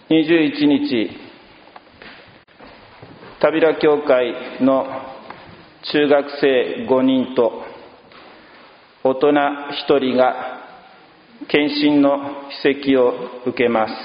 21日、田平教会の中学生5人と大人1人が献身の秘跡を受けます。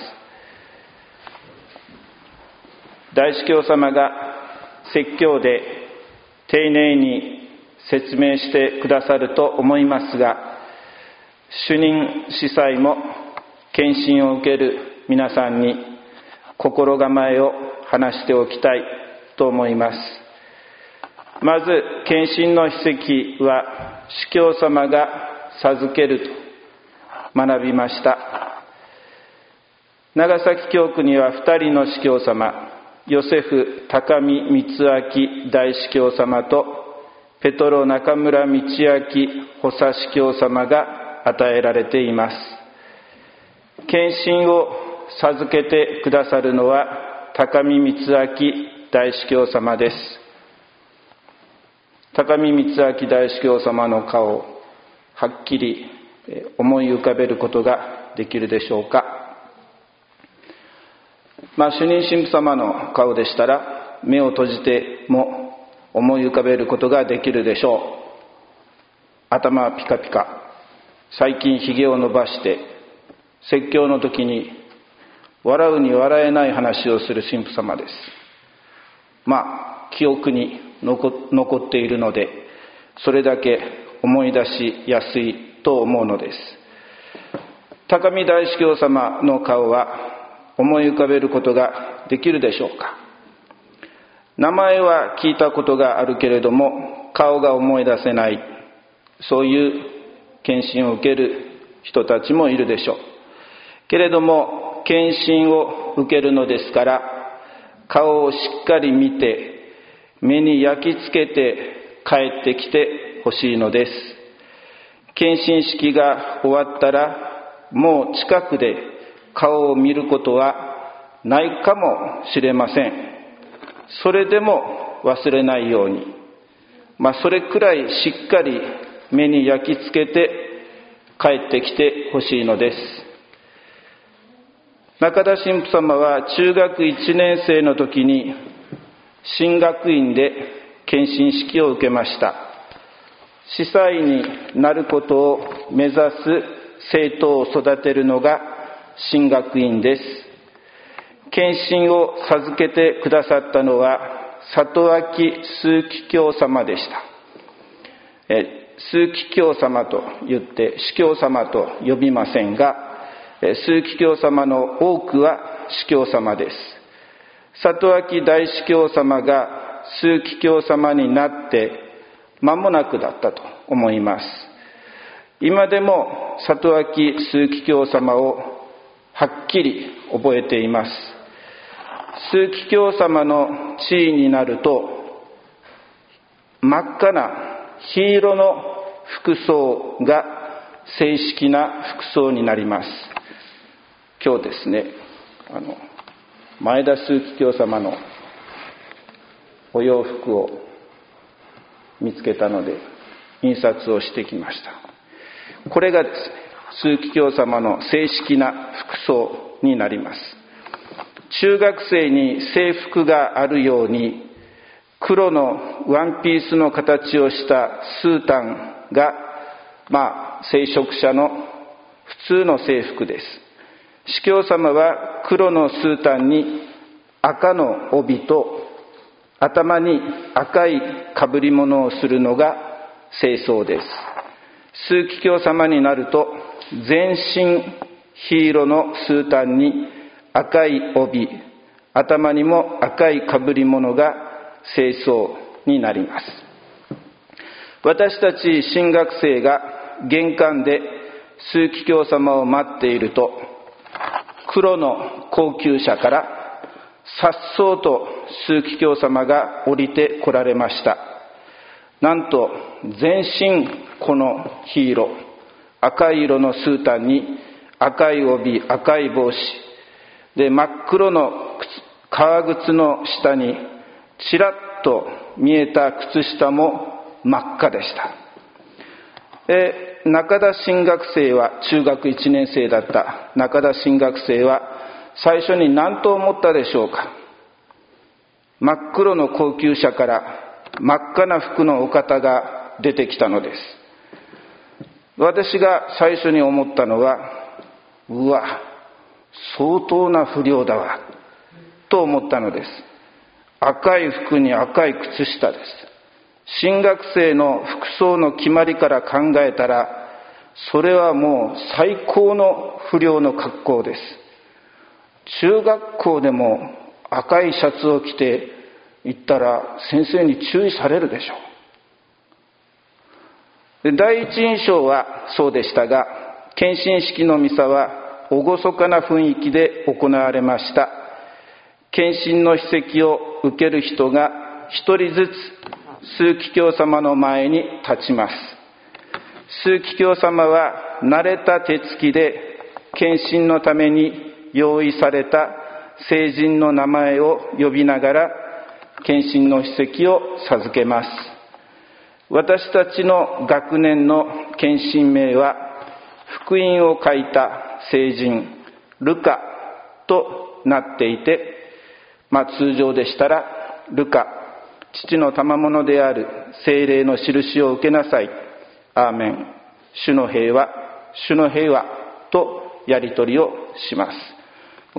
大司教様が説教で丁寧に説明してくださると思いますが、主任司祭も献身を受ける皆さんに心構えを話しておきたいと思います。まず献身の秘跡は司教様が授けると学びました。長崎教区には2人の司教様、ヨセフ高見光明大司教様とペトロ中村道明補佐司教様が与えられています。献身を授けてくださるのは高見光明大司教様です。高見光明大司教様の顔をはっきり思い浮かべることができるでしょうか。主任神父様の顔でしたら目を閉じても思い浮かべることができるでしょう。頭はピカピカ、最近ひげを伸ばして説教の時に笑うに笑えない話をする神父様です。記憶に残っているので、それだけ思い出しやすいと思うのです。高見大司教様の顔は思い浮かべることができるでしょうか。名前は聞いたことがあるけれども顔が思い出せない、そういう献身を受ける人たちもいるでしょうけれども、献身を受けるのですから顔をしっかり見て目に焼き付けて帰ってきてほしいのです。献身式が終わったらもう近くで顔を見ることはないかもしれません。それでも忘れないように、それくらいしっかり目に焼き付けて帰ってきてほしいのです。中田神父様は中学1年生の時に神学院で献身式を受けました。司祭になることを目指す生徒を育てるのが神学院です。献身を授けてくださったのは里脇枢機卿様でした。枢機卿様と言って司教様と呼びませんが、枢機卿様の多くは司教様です。里脇大司教様が枢機卿様になって間もなくだったと思います。今でも里脇枢機卿様をはっきり覚えています。枢機卿様の地位になると真っ赤な緋色の服装が正式な服装になります。今日ですね、前田枢機卿様のお洋服を見つけたので印刷をしてきました。これがですね、枢機卿様の正式な服装になります。中学生に制服があるように黒のワンピースの形をしたスータンが聖職者の普通の制服です。司教様は黒のスータンに赤の帯と頭に赤い被り物をするのが正装です。枢機卿様になると全身緋色のスータンに赤い帯、頭にも赤い被り物が正装になります。私たち神学生が玄関で枢機卿様を待っていると、黒の高級車から颯爽と枢機卿様が降りてこられました。なんと全身この緋色、赤い色のスータンに赤い帯、赤い帽子で、真っ黒の革靴の下にちらっと見えた靴下も真っ赤でした。中田神学生は、中学1年生だった中田神学生は最初に何と思ったでしょうか。真っ黒の高級車から真っ赤な服のお方が出てきたのです。私が最初に思ったのは、うわ、相当な不良だわと思ったのです。赤い服に赤い靴下です。新学生の服装の決まりから考えたら、それはもう最高の不良の格好です。中学校でも赤いシャツを着て行ったら先生に注意されるでしょう。で、第一印象はそうでしたが、献身式のミサは厳かな雰囲気で行われました。献身の筆跡を受ける人が一人ずつ枢機卿様の前に立ちます。枢機卿様は慣れた手つきで献身のために用意された聖人の名前を呼びながら献身の筆跡を授けます。私たちの学年の献身名は福音を書いた聖人ルカとなっていて、通常でしたらルカ、父の賜物である聖霊の印を受けなさい、アーメン、主の平和、主の平和とやり取りをします。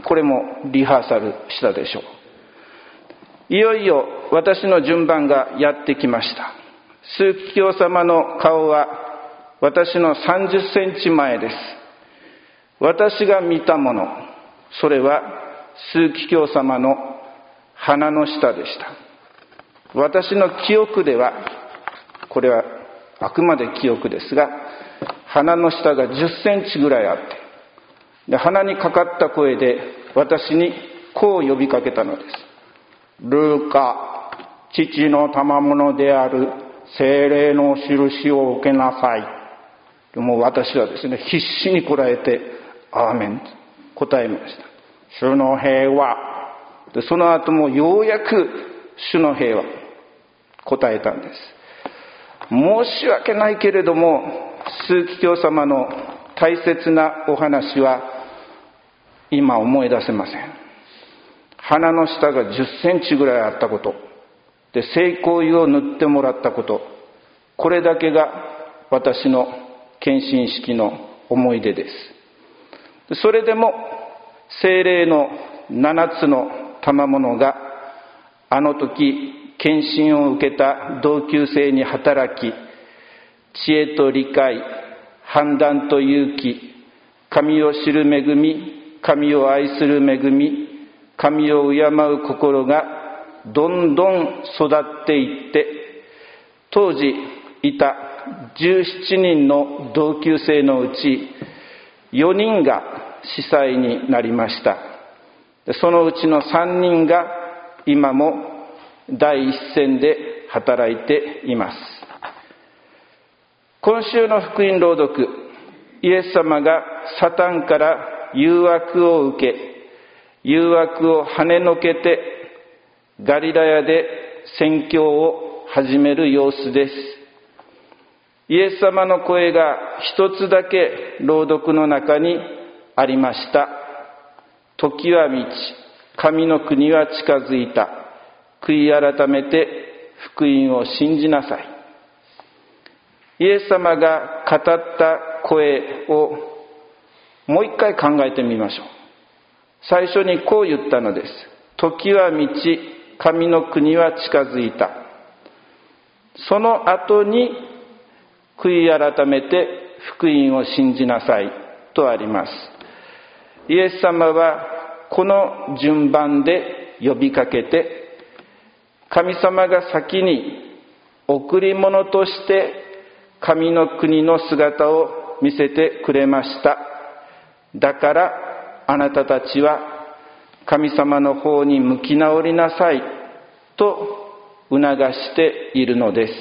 これもリハーサルしたでしょう。いよいよ私の順番がやってきました。枢機卿様の顔は私の30センチ前です。私が見たもの、それは枢機卿様の鼻の下でした。私の記憶では、これはあくまで記憶ですが、鼻の下が10センチぐらいあって、で鼻にかかった声で私にこう呼びかけたのです。ルカ、父の賜物である聖霊の印を受けなさい。でも私はですね、必死にこらえてアーメンと答えました。主の平和で、その後もようやく主の平和答えたんです。申し訳ないけれども、枢機卿様の大切なお話は今思い出せません。鼻の下が10センチぐらいあったことで、聖香油を塗ってもらったこと、これだけが私の献身式の思い出です。それでも聖霊の7つの賜物があの時献身を受けた同級生に働き、知恵と理解、判断と勇気、神を知る恵み、神を愛する恵み、神を敬う心がどんどん育っていって、当時いた17人の同級生のうち4人が司祭になりました。そのうちの3人が今も第一線で働いています。今週の福音朗読、イエス様がサタンから誘惑を受け、誘惑を跳ねのけてガリラヤで宣教を始める様子です。イエス様の声が一つだけ朗読の中にありました。時は満ち、神の国は近づいた。悔い改めて福音を信じなさい。イエス様が語った声をもう一回考えてみましょう。最初にこう言ったのです。時は満ち、神の国は近づいた。その後に悔い改めて福音を信じなさいとあります。イエス様はこの順番で呼びかけて、神様が先に贈り物として神の国の姿を見せてくれました。だからあなたたちは神様の方に向き直りなさいと促しているのです。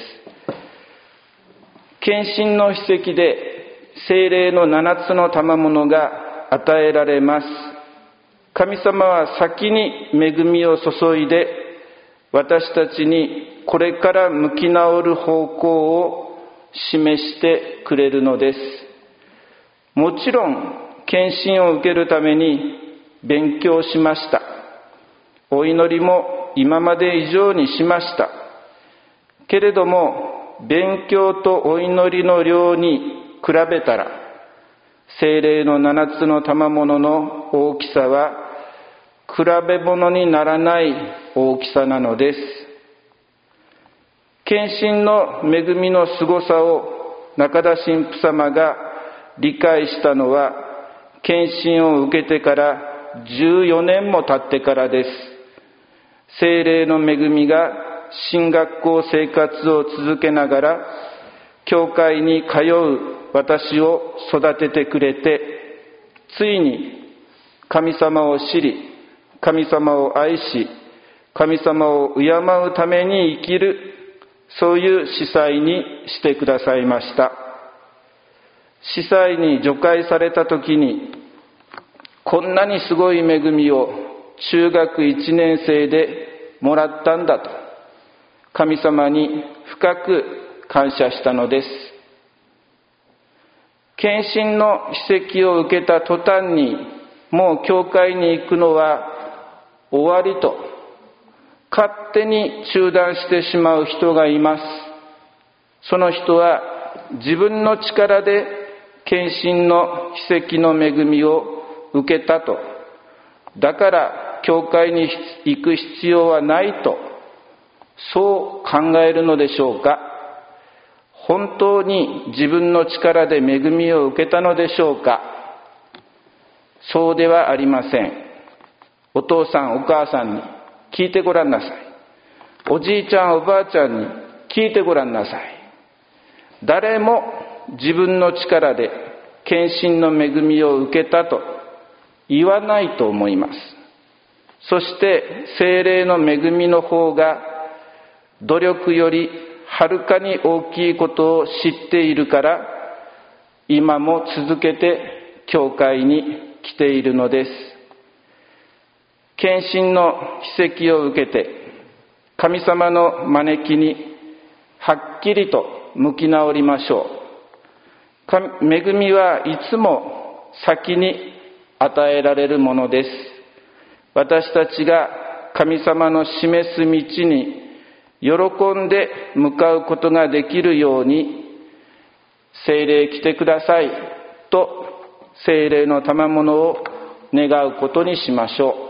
献身の筆跡で聖霊の7つの賜物が与えられます。神様は先に恵みを注いで私たちにこれから向き直る方向を示してくれるのです。もちろん献身を受けるために勉強しました。お祈りも今まで以上にしました。けれども、勉強とお祈りの量に比べたら、聖霊の7つの賜物の大きさは、比べ物にならない大きさなのです。献身の恵みのすごさを中田神父様が理解したのは、献身を受けてから14年も経ってからです。聖霊の恵みが神学校生活を続けながら、教会に通う私を育ててくれて、ついに神様を知り、神様を愛し、神様を敬うために生きる、そういう司祭にしてくださいました。司祭に除会された時に、こんなにすごい恵みを中学1年生でもらったんだと、神様に深く感謝したのです。献身の秘跡を受けた途端に、もう教会に行くのは終わりと、勝手に中断してしまう人がいます。その人は自分の力で献身の秘跡の恵みを受けたと、だから教会に行く必要はないと、そう考えるのでしょうか。本当に自分の力で恵みを受けたのでしょうか。そうではありません。お父さんお母さんに聞いてごらんなさい。おじいちゃんおばあちゃんに聞いてごらんなさい。誰も自分の力で献身の恵みを受けたと言わないと思います。そして聖霊の恵みの方が努力よりはるかに大きいことを知っているから、今も続けて教会に来ているのです。献身の秘跡を受けて、神様の招きにはっきりと向き直りましょう。恵みはいつも先に与えられるものです。私たちが神様の示す道に喜んで向かうことができるように、聖霊来てくださいと聖霊の賜物を願うことにしましょう。